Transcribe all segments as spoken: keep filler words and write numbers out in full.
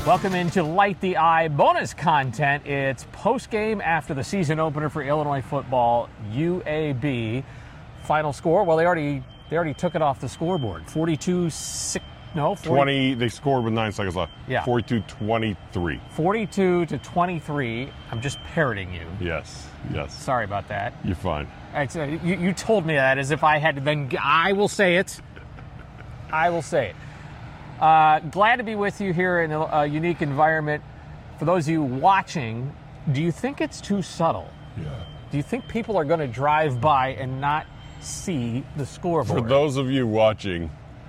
Welcome into Light the Eye bonus content. It's post-game after the season opener for Illinois football, U A B. Final score, well, they already they already took it off the scoreboard. forty-two six, no, forty, twenty, they scored with nine seconds left. Yeah. forty-two twenty-three. forty-two to twenty-three. I'm just parroting you. Yes, yes. Sorry about that. You're fine. It's, uh, you, you told me that as if I had to then, I will say it. I will say it. Uh, glad to be with you here in a, a unique environment. For those of you watching, do you think it's too subtle? Yeah. Do you think people are going to drive by and not see the scoreboard? For those of you watching,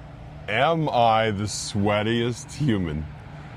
am I the sweatiest human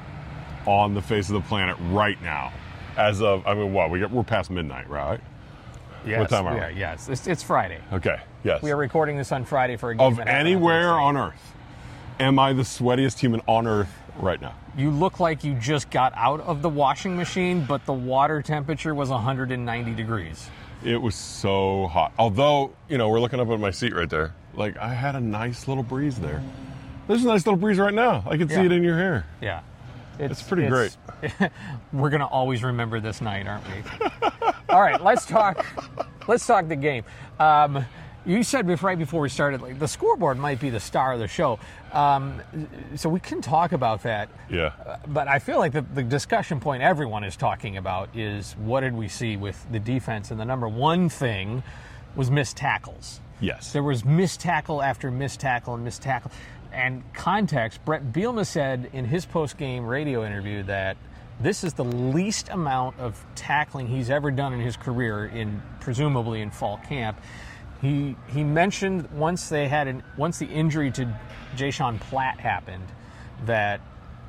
on the face of the planet right now? As of, I mean, what? We get, we're past midnight, right? Yes, what time are we? Yeah, yes. It's, it's Friday. Okay, yes. We are recording this on Friday for a game. Of anywhere on Earth, am I the sweatiest human on Earth right now? You look like you just got out of the washing machine, but the water temperature was one hundred ninety degrees. It was so hot. Although, you know, we're looking up at my seat right there. Like, I had a nice little breeze there. There's a nice little breeze right now. I can Yeah. see it in your hair. Yeah. It's pretty great. We're going to always remember this night, aren't we? All right, let's talk let's talk the game. Um, you said before, right before we started, like, the scoreboard might be the star of the show. Um, so we can talk about that. Yeah. Uh, but I feel like the, the discussion point everyone is talking about is what did we see with the defense? And the number one thing was missed tackles. Yes. There was missed tackle after missed tackle and missed tackle. And context, Brett Bielema said in his post-game radio interview that this is the least amount of tackling he's ever done in his career, in presumably in fall camp. He he mentioned once they had an once the injury to Jayshon Platt happened that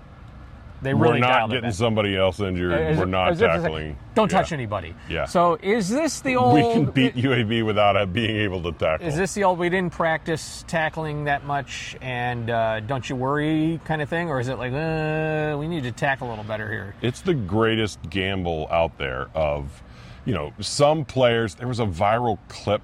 they really We're not dialed it getting back. somebody else injured. As- We're not as if it's like, tackling. don't Yeah. touch anybody. Yeah. So is this the old? We can beat U A B without uh, being able to tackle. Is this the old we didn't practice tackling that much and uh, don't you worry kind of thing? Or is it like, uh, we need to tackle a little better here? It's the greatest gamble out there of, you know, some players. There was a viral clip.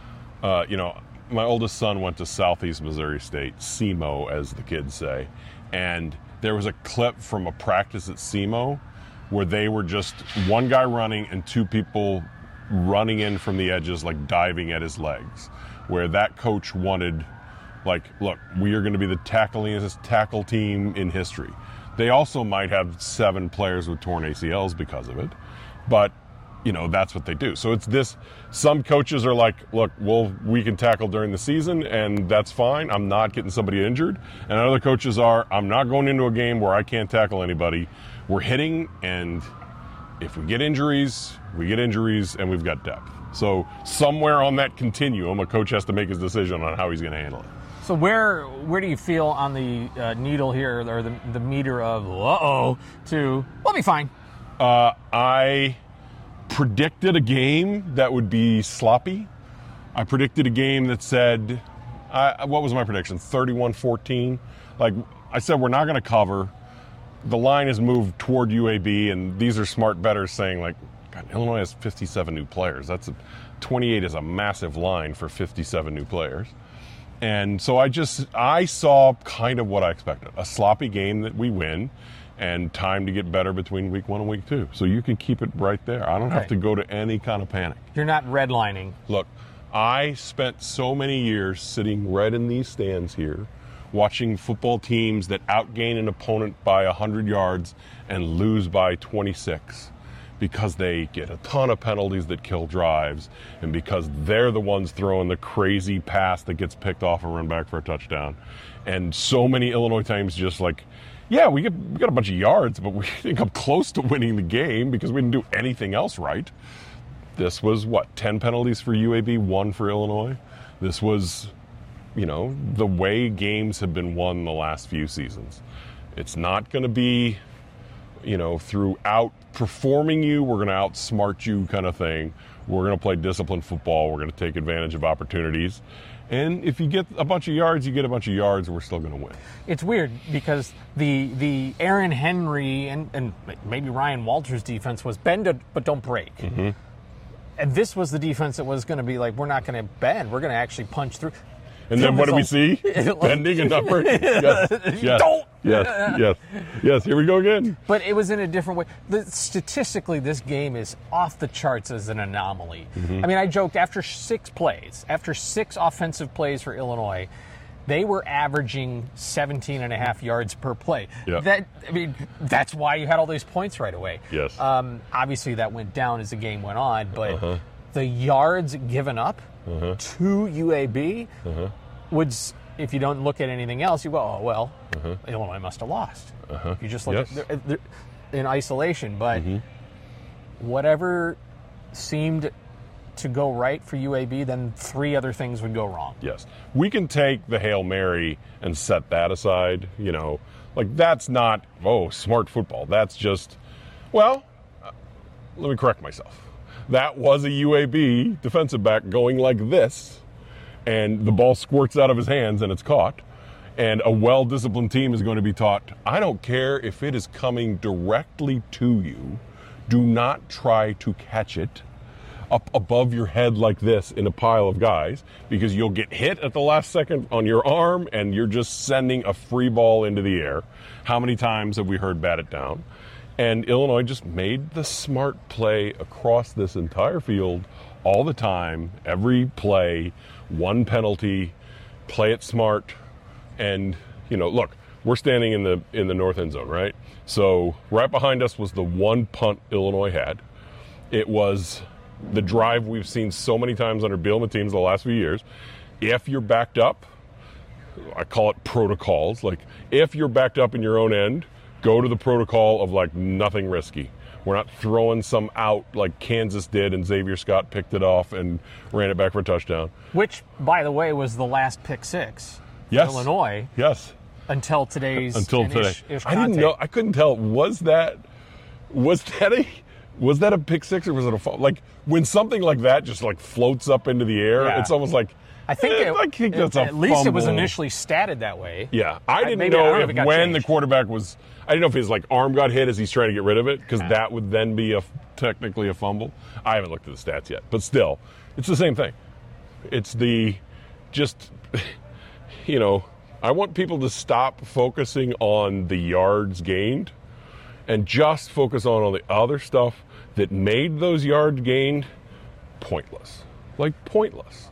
Uh, you know, my oldest son went to Southeast Missouri State, S E M O as the kids say, and there was a clip from a practice at S E M O where they were just one guy running and two people running in from the edges, like diving at his legs, where that coach wanted, like, look, we are going to be the tacklingest tackle team in history. They also might have seven players with torn A C Ls because of it, but you know, that's what they do. So it's this, some coaches are like, look, well, we can tackle during the season and that's fine. I'm not getting somebody injured. And other coaches are, I'm not going into a game where I can't tackle anybody. We're hitting, and if we get injuries, we get injuries and we've got depth. So somewhere on that continuum, a coach has to make his decision on how he's going to handle it. So where where do you feel on the uh, needle here, or the, the meter of, uh-oh, to, we'll be fine? Uh, I... predicted a game that would be sloppy. I predicted a game that said, I, what was my prediction? thirty-one fourteen. Like I said, we're not going to cover. The line has moved toward U A B, and these are smart bettors saying, like, God, Illinois has fifty-seven new players. That's a, twenty-eight is a massive line for fifty-seven new players. And so I just, I saw kind of what I expected. A sloppy game that we win, and time to get better between week one and week two. So you can keep it right there. I don't have Right. to go to any kind of panic. You're not redlining. Look, I spent so many years sitting right in these stands here, watching football teams that outgain an opponent by one hundred yards and lose by twenty-six because they get a ton of penalties that kill drives, and because they're the ones throwing the crazy pass that gets picked off and run back for a touchdown. And so many Illinois teams just like, yeah, we get we got a bunch of yards, but we didn't come close to winning the game because we didn't do anything else right. This was, what, ten penalties for U A B, one for Illinois? This was, you know, the way games have been won the last few seasons. It's not going to be, you know, through outperforming you, we're going to outsmart you kind of thing. We're going to play disciplined football. We're going to take advantage of opportunities. And if you get a bunch of yards, you get a bunch of yards, and we're still going to win. It's weird because the the Aaron Henry and, and maybe Ryan Walters defense was bend it, but don't break. Mm-hmm. And this was the defense that was going to be like, we're not going to bend. We're going to actually punch through. And then what do we see? Bending and not breaking. Yes. Yes. Don't yes, yes, yes. Here we go again. But it was in a different way. The, statistically, this game is off the charts as an anomaly. Mm-hmm. I mean, I joked after six plays, after six offensive plays for Illinois, they were averaging seventeen and a half yards per play. Yep. That I mean, that's why you had all these points right away. Yes. Um, obviously, that went down as the game went on, but uh-huh. the yards given up uh-huh. to U A B uh-huh. would, if you don't look at anything else, you go, oh, well, uh-huh. Illinois must have lost. Uh-huh. You just look yes. at the, the, in isolation, but mm-hmm. whatever seemed to go right for U A B, then three other things would go wrong. Yes. We can take the Hail Mary and set that aside. You know, like that's not, oh, smart football. That's just, well, uh, let me correct myself. That was a U A B defensive back going like this, and the ball squirts out of his hands and it's caught. And a well-disciplined team is going to be taught, I don't care if it is coming directly to you, do not try to catch it up above your head like this in a pile of guys, because you'll get hit at the last second on your arm and you're just sending a free ball into the air. How many times have we heard bat it down? And Illinois just made the smart play across this entire field all the time, every play, one penalty, play it smart. And, you know, look, we're standing in the in the north end zone, right? So right behind us was the one punt Illinois had. It was the drive we've seen so many times under Bielema teams the last few years. If you're backed up, I call it protocols. Like, if you're backed up in your own end, go to the protocol of, like, nothing risky. We're not throwing some out like Kansas did and Xavier Scott picked it off and ran it back for a touchdown. Which, by the way, was the last pick six for yes. Illinois. Yes. Until today's Until today. Ish, Ish I didn't know. I couldn't tell. Was that, was that a... Was that a pick six or was it a fall? Like, when something like that just like floats up into the air, yeah. it's almost like, I think, eh, it, I think that's it, a at least fumble. It was initially statted that way. Yeah, I didn't I, maybe, know, I don't know if, if it got when changed. the quarterback was, I didn't know if his like arm got hit as he's trying to get rid of it, because that would then be a technically a fumble. I haven't looked at the stats yet, but still, it's the same thing. It's the, just, you know, I want people to stop focusing on the yards gained and just focus on all the other stuff that made those yards gained pointless. Like, pointless.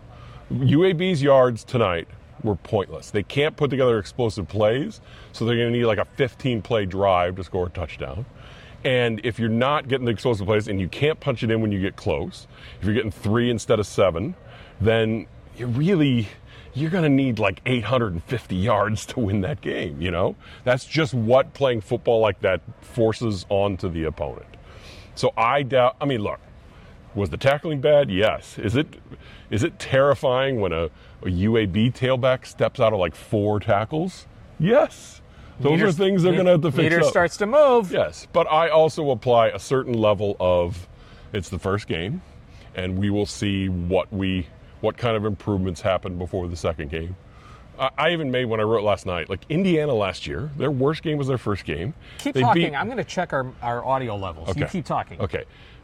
U A B's yards tonight were pointless. They can't put together explosive plays, so they're going to need like a fifteen-play drive to score a touchdown. And if you're not getting the explosive plays and you can't punch it in when you get close, if you're getting three instead of seven, then you really, you're going to need like eight hundred fifty yards to win that game, you know? That's just what playing football like that forces onto the opponent. So I doubt, I mean, look, was the tackling bad? Yes. Is it is it terrifying when a, a U A B tailback steps out of like four tackles? Yes. Those Meter, are things they're going to have to fix meter up. starts to move. Yes. But I also apply a certain level of, it's the first game, and we will see what we, what kind of improvements happen before the second game. I even made, when I wrote last night, like Indiana last year, their worst game was their first game. Keep they talking. Beat, I'm going to check our, our audio levels. Okay. You keep talking. Okay.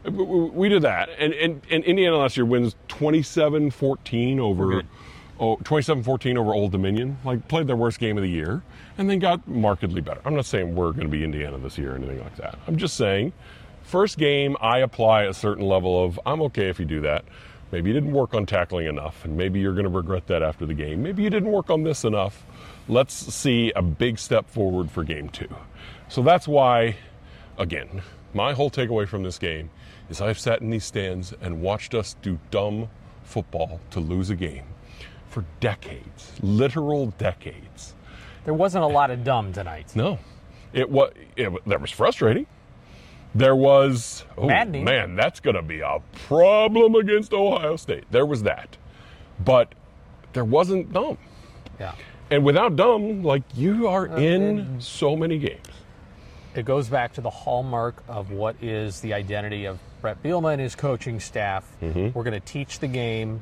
We did that. And, and, and Indiana last year wins twenty-seven fourteen over oh, twenty-seven fourteen over Old Dominion. Like, played their worst game of the year and then got markedly better. I'm not saying we're going to be Indiana this year or anything like that. I'm just saying, first game, I apply a certain level of, I'm okay if you do that. Maybe you didn't work on tackling enough, and maybe you're going to regret that after the game. Maybe you didn't work on this enough. Let's see a big step forward for game two. So that's why, again, my whole takeaway from this game is I've sat in these stands and watched us do dumb football to lose a game for decades, literal decades. There wasn't a lot of dumb tonight. No. It was, it, that was frustrating. There was, oh Maddening. Man, that's going to be a problem against Ohio State. There was that. But there wasn't dumb. Yeah. And without dumb, like, you are Uh, in it- so many games. It goes back to the hallmark of what is the identity of Brett Bielema and his coaching staff. Mm-hmm. We're going to teach the game.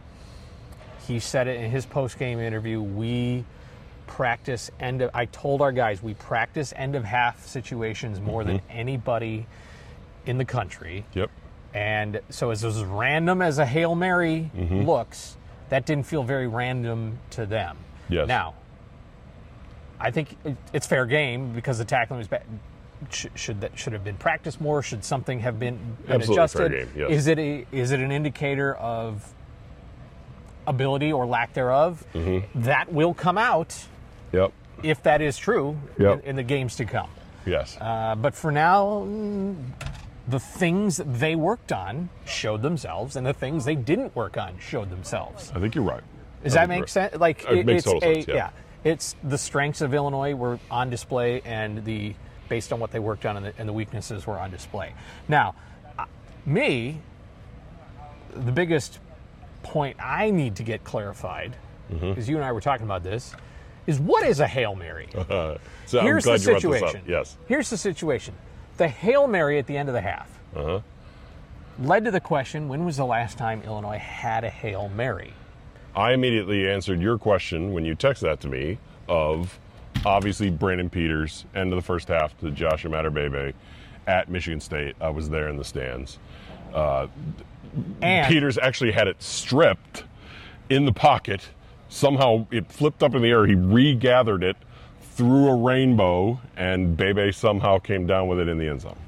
He said it in his post-game interview. We practice end of, I told our guys, we practice end of half situations more Mm-hmm. than anybody in the country. Yep. And so as as random as a Hail Mary Mm-hmm. looks, that didn't feel very random to them. Yes. Now, I think it, it's fair game because the tackling was bad. Sh- should that should have been practiced more? Should something have been, been Absolutely adjusted? fair game, yes. Is it a, is it an indicator of ability or lack thereof? Mm-hmm. That will come out Yep. if that is true Yep. in, in the games to come. Yes. Uh, but for now, mm, the things they worked on showed themselves, and the things they didn't work on showed themselves. I think you're right. Does I that think you're make right. sense? Like It makes it's total a sense, yeah. it's the strengths of Illinois were on display, and the based on what they worked on, and the, and the weaknesses were on display. Now, uh, me, the biggest point I need to get clarified, Mm-hmm. because you and I were talking about this, is what is a Hail Mary? Uh, so Here's I'm the glad you brought this up. situation. Yes. Here's the situation. The Hail Mary at the end of the half Uh-huh. led to the question, when was the last time Illinois had a Hail Mary? I immediately answered your question when you texted that to me of obviously Brandon Peters, end of the first half to Josh Imatorbhebhe at Michigan State. I was there in the stands. Uh, And Peters actually had it stripped in the pocket. Somehow it flipped up in the air. He regathered it through a rainbow, and Bebe somehow came down with it in the end zone.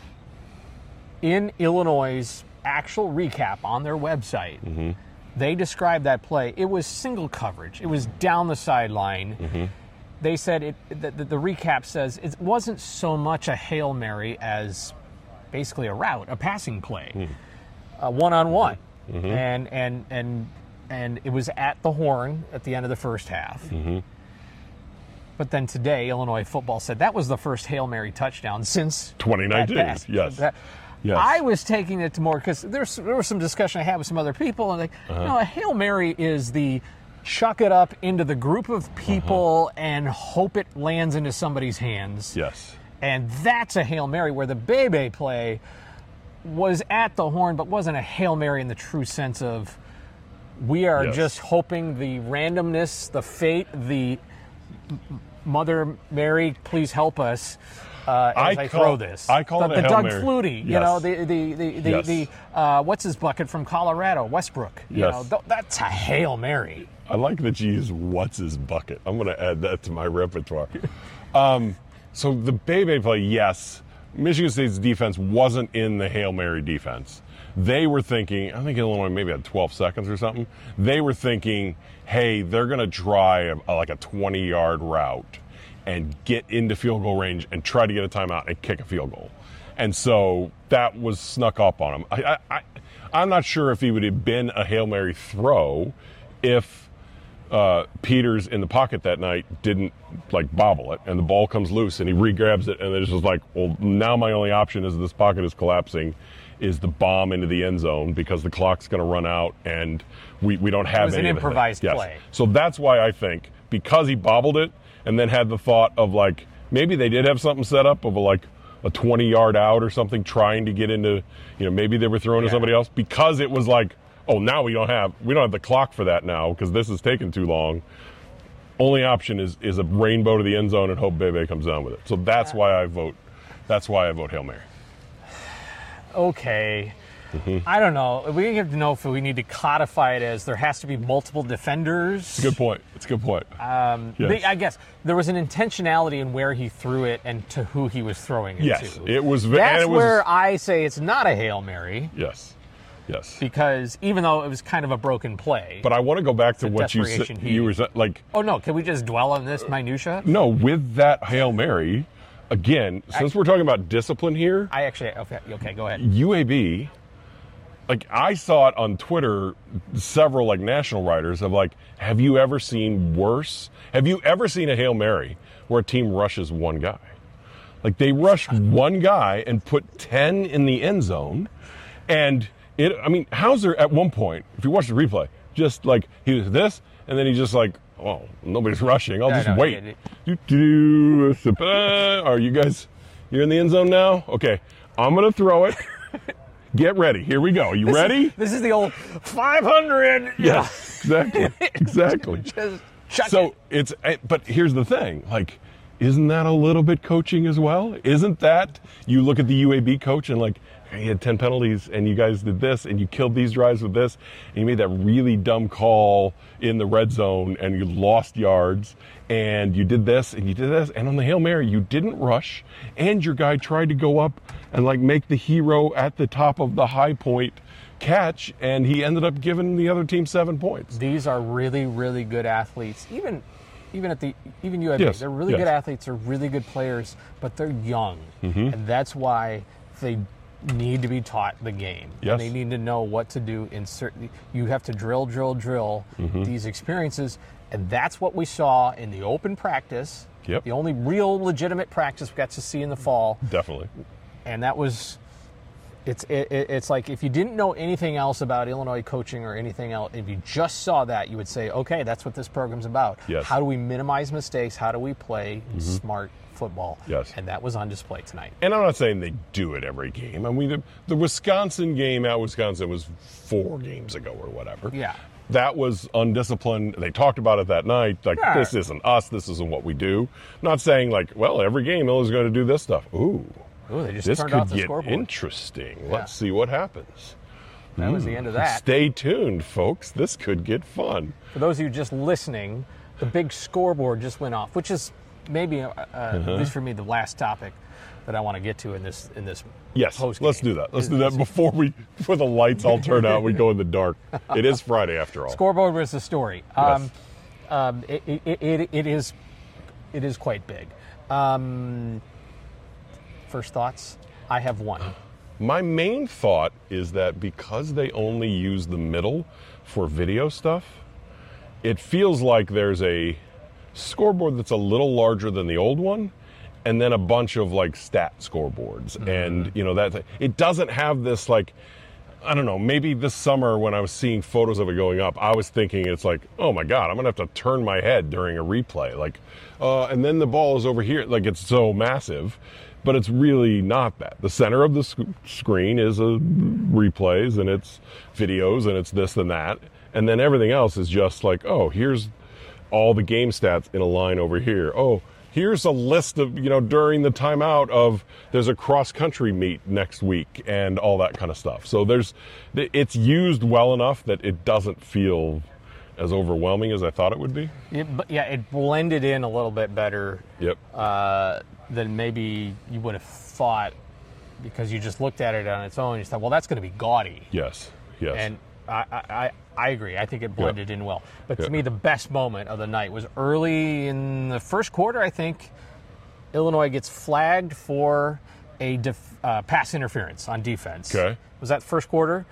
in Illinois' actual recap on their website, Mm-hmm. they described that play. It was single coverage. It was down the sideline. Mm-hmm. They said it. The, the, the recap says it wasn't so much a Hail Mary as basically a route, a passing play, Mm-hmm. uh, one on one, and and and and it was at the horn at the end of the first half. Mm-hmm. But then today, Illinois football said that was the first Hail Mary touchdown since twenty nineteen, that pass. yes. That- Yes. I was taking it to more because there's there was some discussion I had with some other people, and like, Uh-huh. no, a Hail Mary is the chuck it up into the group of people Uh-huh. and hope it lands into somebody's hands. Yes. And that's a Hail Mary, where the Bebe play was at the horn, but wasn't a Hail Mary in the true sense of we are Yes. just hoping the randomness, the fate, the Mother Mary, please help us uh, as I, I call- throw this. I call the, it a the Hail Doug Mary. Flutie, you Yes. know, the the the the, Yes. the uh, what's his bucket from Colorado, Westbrook. You Yes. know, th- that's a Hail Mary. I like that you use what's his bucket. I'm going to add that to my repertoire. um, so the Bebe play, yes, Michigan State's defense wasn't in the Hail Mary defense. They were thinking, I think Illinois maybe had twelve seconds or something. They were thinking, hey, they're going to try a, like a twenty-yard route and get into field goal range and try to get a timeout and kick a field goal. And so that was snuck up on him. I, I, I, I'm not sure if he would have been a Hail Mary throw if uh, Peters in the pocket that night didn't like bobble it and the ball comes loose and he re-grabs it and it's just like, well, now my only option is this pocket is collapsing is the bomb into the end zone because the clock's going to run out and we, we don't have was any an of the- improvised yes. play. So that's why I think because he bobbled it and then had the thought of like maybe they did have something set up of a, like a twenty-yard out or something trying to get into, you know, maybe they were throwing Yeah. to somebody else because it was like, oh, now we don't have we don't have the clock for that now because this is taking too long. Only option is is a rainbow to the end zone and hope Bebe comes down with it. So that's why I vote. That's why I vote Hail Mary. Okay. Mm-hmm. I don't know. We have to know if we need to codify it as there has to be multiple defenders. Good point. It's a good point. Um, Yes. the- I guess there was an intentionality in where he threw it and to who he was throwing it yes, to. it was. ve- That's and it was, where I say it's not a Hail Mary Yes, yes. because even though it was kind of a broken play. But I want to go back to a what you said. desperation heat. You were sa- like, oh no, can we just dwell on this minutia? no, with that Hail Mary, again, since we're talking about discipline here, I actually okay, okay go ahead. U A B, like I saw it on Twitter, several like national writers have like, have you ever seen worse? Have you ever seen a Hail Mary where a team rushes one guy? Like they rushed one guy and put ten in the end zone, and it. I mean, Hauser at one point, if you watch the replay, just like he was this, and then he just like, oh, nobody's rushing. I'll No, just no, wait. it- Do, do, sup- uh, Are you guys? You're in the end zone now. Okay, I'm gonna throw it. Get ready. Here we go. You This is- ready? This is the old five hundred. Yes, exactly, exactly. Just chuck So it. it's, eh, but here's the thing: like, isn't that a little bit coaching as well? Isn't that, you look at the U A B coach and like, hey, you had ten penalties and you guys did this and you killed these drives with this and you made that really dumb call in the red zone and you lost yards and you did this and you did this, and on the Hail Mary you didn't rush and your guy tried to go up and like make the hero at the top of the high point catch, and he ended up giving the other team seven points. These are really, really good athletes. Even even at the even U A B, Yes, they're really yes. good athletes, they're really good players, but they're young. Mm-hmm. And that's why they need to be taught the game. Yes. And they need to know what to do in certain you have to drill, drill, drill Mm-hmm. these experiences. And that's what we saw in the open practice. Yep. The only real legitimate practice we got to see in the fall. Definitely. And that was It's it, it's like if you didn't know anything else about Illinois coaching or anything else, if you just saw that, you would say, okay, that's what this program's about. Yes. How do we minimize mistakes? How do we play smart football? Yes. And that was on display tonight. And I'm not saying they do it every game. I mean, the, the Wisconsin game at Wisconsin was four games ago or whatever. Yeah. That was undisciplined. They talked about it that night. Like, Yeah. this isn't us. This isn't what we do. Not saying, like, well, every game Illinois is going to do this stuff. Ooh. Ooh, they just This turned could off the get scoreboard. interesting. Yeah. Let's see what happens. That was the end of that. Stay tuned, folks. This could get fun. For those of you just listening, the big scoreboard just went off, which is maybe, uh, uh, at least for me, the last topic that I want to get to in this in this Yes, post-game. let's do that. Let's Is- do that is- before we before the lights all turn out. We go in the dark. It is Friday after all. Scoreboard was the story. Um, Yes. um, it, it, it, it is it is quite big. Um, first thoughts? I have one. My main thought is that because they only use the middle for video stuff, it feels like there's a scoreboard that's a little larger than the old one, and then a bunch of like stat scoreboards. Mm-hmm. And, you know, that it doesn't have this like, I don't know, maybe this summer when I was seeing photos of it going up, I was thinking it's like, oh my God, I'm going to have to turn my head during a replay. Like, uh, and then the ball is over here. Like, it's so massive. But it's really not that. The center of the sc- screen is a replays and it's videos and it's this and that. And then everything else is just like, oh, here's all the game stats in a line over here. Oh, here's a list of, you know, during the timeout of there's a cross country meet next week and all that kind of stuff. So there's, it's used well enough that it doesn't feel as overwhelming as I thought it would be. It, but yeah, it blended in a little bit better Yep. uh, than maybe you would have thought, because you just looked at it on its own and you thought, well, that's going to be gaudy. Yes. Yes. And I, I, I agree. I think it blended in well. But Yeah. to me, the best moment of the night was early in the first quarter, I think. Illinois gets flagged for a def, uh, pass interference on defense. Okay. Was that first quarter?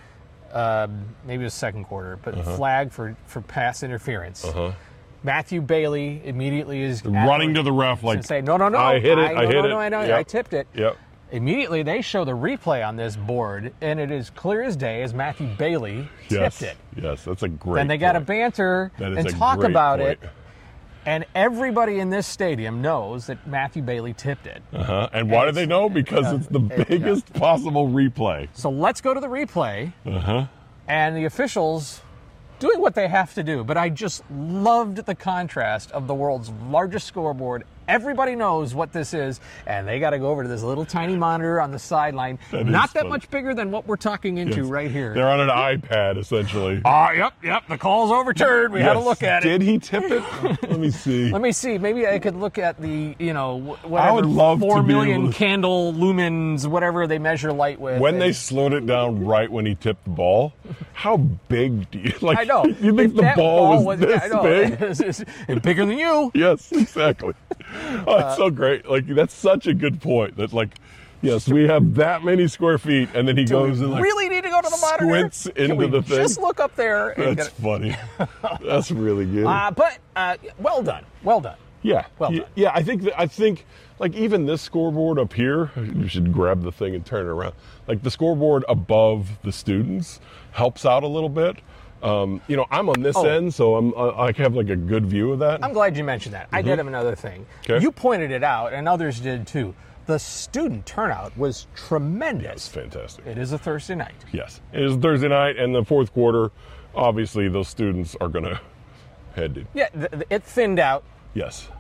Um, maybe it was second quarter, but Uh-huh. flagged for, for pass interference. Uh-huh. Matthew Bailey immediately is Running to the ref like, and say, no, no, no, I hit it, I, no, hit no, it. no, I know, Yep. I tipped it. Yep. Immediately, they show the replay on this board, and it is clear as day as Matthew Bailey Yes. tipped it. Yes, that's a great And they got to point. banter That is and a talk great about point. it. And everybody in this stadium knows that Matthew Bailey tipped it. Uh-huh. And why do And they it's- know? Because it's the yeah. biggest possible replay. So let's go to the replay. Uh-huh. And the officials doing what they have to do. But I just loved the contrast of the world's largest scoreboard. Everybody knows what this is, and they got to go over to this little tiny monitor on the sideline. That is Not that funny. much bigger than what we're talking into Yes. right here. They're on an iPad, essentially. Ah, yep, yep. The call's overturned. We had to Yes. look at it. Did he tip it? Let me see. Let me see. Maybe I could look at the, you know, wh- whatever, I would love to four be million able to- candle lumens, whatever they measure light with. When they And- slowed it down right when he tipped the ball, how big do you like? I know. You think If the that ball, was, this yeah, I know. big? It's, it's- it's bigger than you. Yes, exactly. Oh, it's so great. Like, that's such a good point. That like, yes, we have that many square feet, and then he Do we goes and like really need to go to the monitor? squints Can into we the thing. just look up there and That's get funny. That's really good. uh, But uh, well done. Well done. Yeah. Well yeah, done. yeah, I think that, I think like even this scoreboard up here, you should grab the thing and turn it around. Like the scoreboard above the students helps out a little bit. Um, you know, I'm on this Oh. end, so I'm I I have like a good view of that. I'm glad you mentioned that. I did have another thing. Mm-hmm. Okay. You pointed it out, and others did too. The student turnout was tremendous. It's fantastic. It is a Thursday night. Yes, it is Thursday night, and the fourth quarter. Obviously, those students are gonna head. To, Yeah, th- th- it thinned out. yes,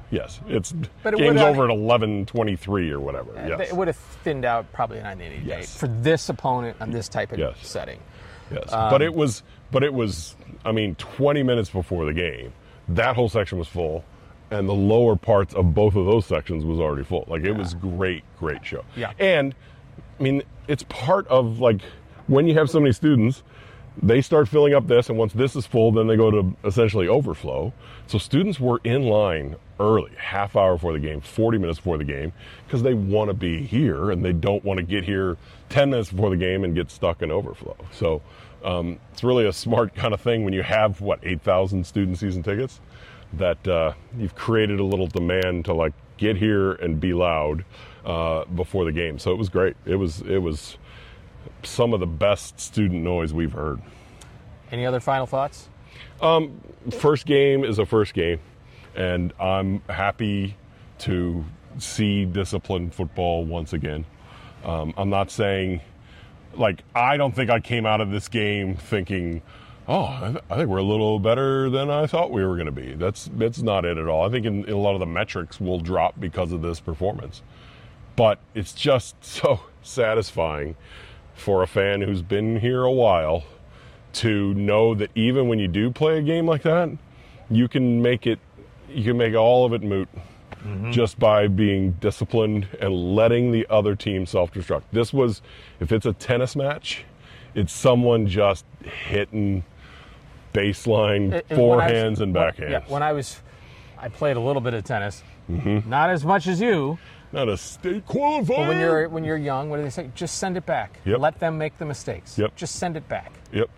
Yes, it's But it game's would, uh, over at eleven twenty-three or whatever. Yes. It would have thinned out probably a ninety day Yes. for this opponent on this type of Yes. setting. Yes, Um, but it was, but it was. I mean, twenty minutes before the game, that whole section was full, and the lower parts of both of those sections was already full. Like it was great, great show. Yeah. And I mean, it's part of like when you have so many students, they start filling up this, and once this is full, then they go to essentially overflow. So students were in line early, half hour before the game, forty minutes before the game, because they want to be here and they don't want to get here ten minutes before the game and get stuck in overflow. So um, it's really a smart kind of thing when you have, what, eight thousand student season tickets, that uh, you've created a little demand to like get here and be loud uh, before the game. So it was great. It was, it was some of the best student noise we've heard. Any other final thoughts? Um, first game is a first game, and I'm happy to see disciplined football once again. Um, I'm not saying, like, I don't think I came out of this game thinking, oh, I, th- I think we're a little better than I thought we were going to be. That's that's not it at all. I think in, in a lot of the metrics will drop because of this performance. But it's just so satisfying for a fan who's been here a while to know that even when you do play a game like that, you can make it, you can make all of it moot mm-hmm. just by being disciplined and letting the other team self-destruct. This was, if it's a tennis match, it's someone just hitting baseline It- it- forehands was- and when- backhands. Yeah, when I was, I played a little bit of tennis, mm-hmm. not as much as you. Not a state qualifier. But when you're when you're young, what do they say? Just send it back. Yep. Let them make the mistakes. Yep. Just send it back. Yep.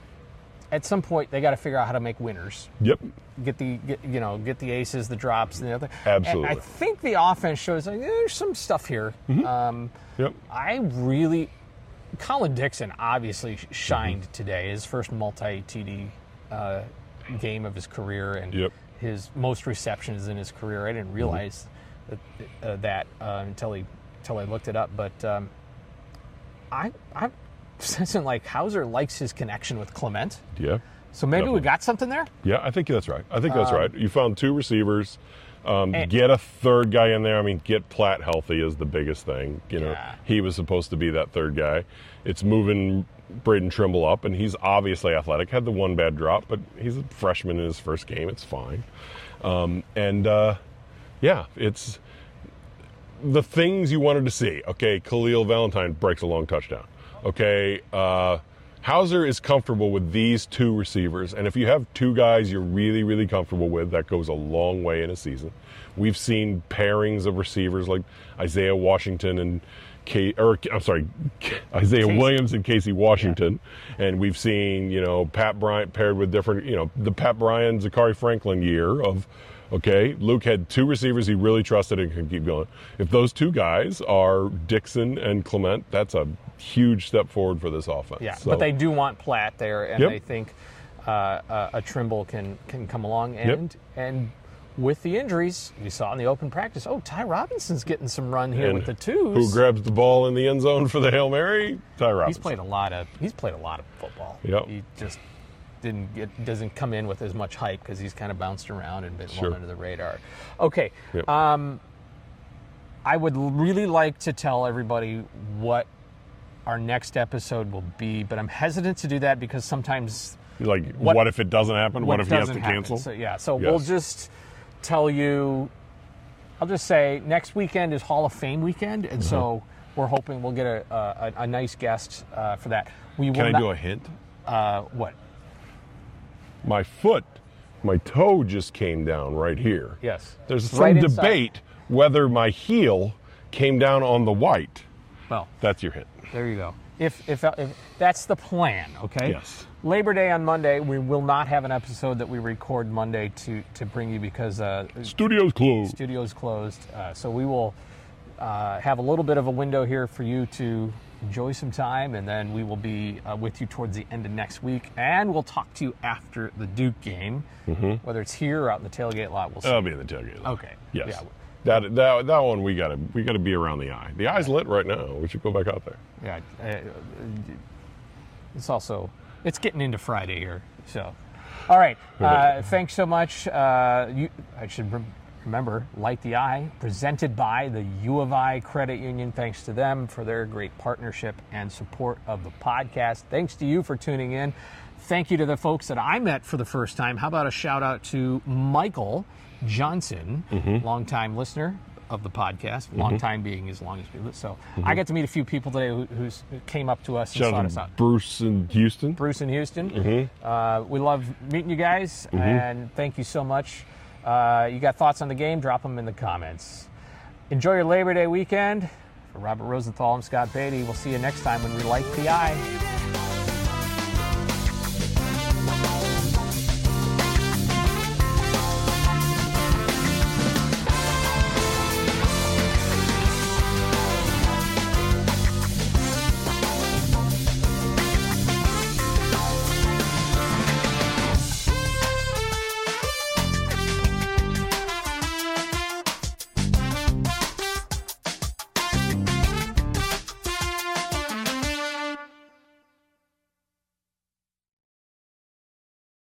At some point, they got to figure out how to make winners. Yep. Get the get, you know get the aces, the drops, and the other. Absolutely. And I think the offense shows like there's some stuff here. Mm-hmm. Um, Yep. I really, Colin Dixon obviously shined Mm-hmm. today. His first multi-T D uh, game of his career, and Yep. his most receptions in his career. I didn't realize that, uh, that uh, until he until I looked it up. But um, I I sensing like Hauser likes his connection with Clement. Yeah. So maybe Definitely. we got something there. Yeah, I think that's right. I think that's right. You found two receivers. Um, and- get a third guy in there. I mean, get Platt healthy is the biggest thing. You know, Yeah. he was supposed to be that third guy. It's moving Braden Trimble up, and he's obviously athletic. Had the one bad drop, but he's a freshman in his first game. It's fine. Um, and uh, yeah, it's the things you wanted to see. Okay, Khalil Valentine breaks a long touchdown. Okay, uh, Hauser is comfortable with these two receivers, and if you have two guys you're really, really comfortable with, that goes a long way in a season. We've seen pairings of receivers like Isaiah Washington and K, or I'm sorry, Isaiah Casey. Williams and Casey Washington, yeah. And we've seen you know Pat Bryant paired with different, you know, the Pat Bryant Zachary Franklin year of. Okay, Luke had two receivers he really trusted and could keep going. If those two guys are Dixon and Clement, that's a huge step forward for this offense. Yeah, So, but they do want Platt there, and Yep. they think uh, uh, a Trimble can can come along. And and with the injuries, you saw in the open practice, oh, Ty Robinson's getting some run here and with the twos. Who grabs the ball in the end zone for the Hail Mary? Ty Robinson. He's played a lot of he's played a lot of football. Yep. He just didn't get doesn't come in with as much hype because he's kind of bounced around and been Sure. blown under the radar. Okay, Yep. um, I would really like to tell everybody what our next episode will be, but I'm hesitant to do that because sometimes Like, What- what, if it doesn't happen? What, if he has doesn't to happen. cancel? So, yeah, so Yes. we'll just tell you. I'll just say next weekend is Hall of Fame weekend, and so Mm-hmm. we're hoping we'll get a a, a nice guest uh, for that. We will Can I not, do a hint? uh, what? My foot, my toe just came down right here. Yes. There's some Right inside. debate whether my heel came down on the white. Well, That's your hint. there you go. If, if if that's the plan, okay. Yes. Labor Day on Monday, we will not have an episode that we record Monday to to bring you because uh, Studio's closed. studio's closed. Uh, so we will uh, have a little bit of a window here for you to enjoy some time, and then we will be uh, with you towards the end of next week, and we'll talk to you after the Duke game, Mm-hmm. whether it's here or out in the tailgate lot. We'll see. I'll be in the tailgate. lot. Okay. Yes. Yeah. That that that one we gotta we gotta be around the eye. The eye's lit right now. We should go back out there. Yeah. Uh, it's also it's getting into Friday here, so. All right. Uh, thanks so much. Uh, you, I should. Remember, Light the Eye, presented by the U of I Credit Union. Thanks to them for their great partnership and support of the podcast. Thanks to you for tuning in. Thank you to the folks that I met for the first time. How about a shout out to Michael Johnson, mm-hmm. longtime listener of the podcast, mm-hmm. long time being as long as we live. So mm-hmm. I got to meet a few people today who, who's, who came up to us and Shout sought us out. Bruce in Houston. Bruce in Houston. Mm-hmm. Uh, we love meeting you guys, mm-hmm. and thank you so much. Uh, you got thoughts on the game? Drop them in the comments. Enjoy your Labor Day weekend. For Robert Rosenthal and Scott Beatty, we'll see you next time when we light the eye.